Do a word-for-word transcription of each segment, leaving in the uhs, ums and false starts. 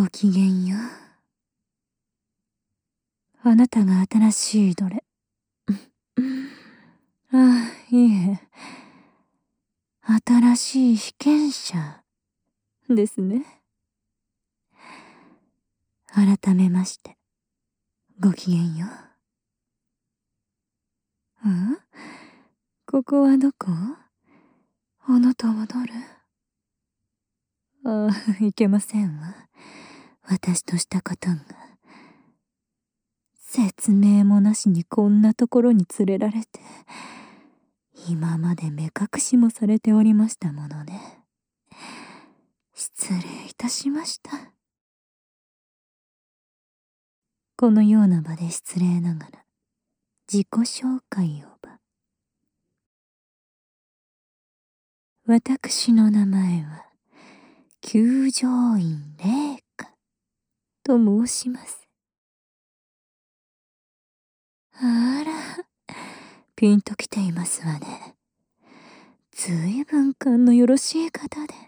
ごきげんよう。あなたが新しい奴隷。ああ、いえ。新しい被験者ですね。改めまして、ごきげんよう。うん？ここはどこ？あなたは誰？ああ、いけませんわ。私としたことが。説明もなしにこんなところに連れられて、今まで目隠しもされておりましたものね。失礼いたしました。このような場で失礼ながら、自己紹介をば。私の名前は、九条院麗華と申します。あら、ピンときていますわね。ずいぶん勘のよろしい方で。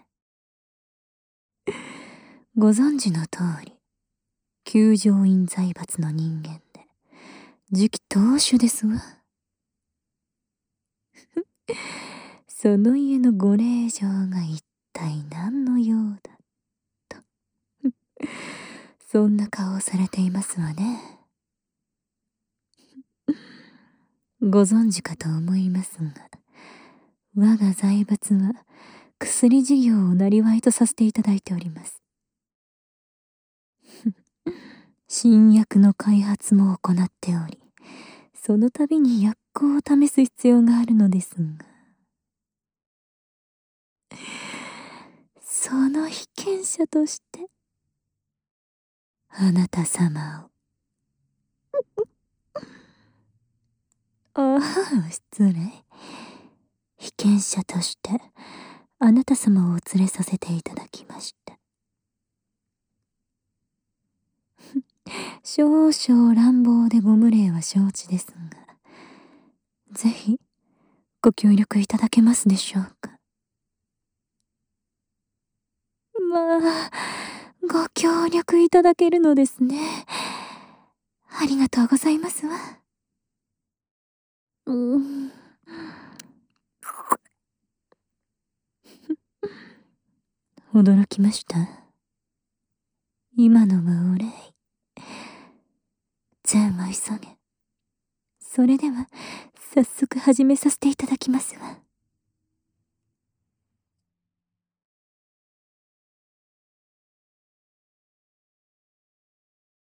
ご存知の通り、九条院財閥の人間で、次期当主ですわ。その家のご令嬢が一体何のようだと。そんな顔をされていますわね。ご存知かと思いますが、我が財閥は薬事業をなりわいとさせていただいております。新薬の開発も行っており、その度に薬効を試す必要があるのですが、その被験者としてあなた様をああ、失礼。被験者としてあなた様をお連れさせていただきました。少々乱暴でご無礼は承知ですが、ぜひご協力いただけますでしょうか。まあ、ご協力いただけるのですね。ありがとうございますわ。うーん。驚きました。今のはお礼。じゃあも急げ。それでは早速始めさせていただきますわ。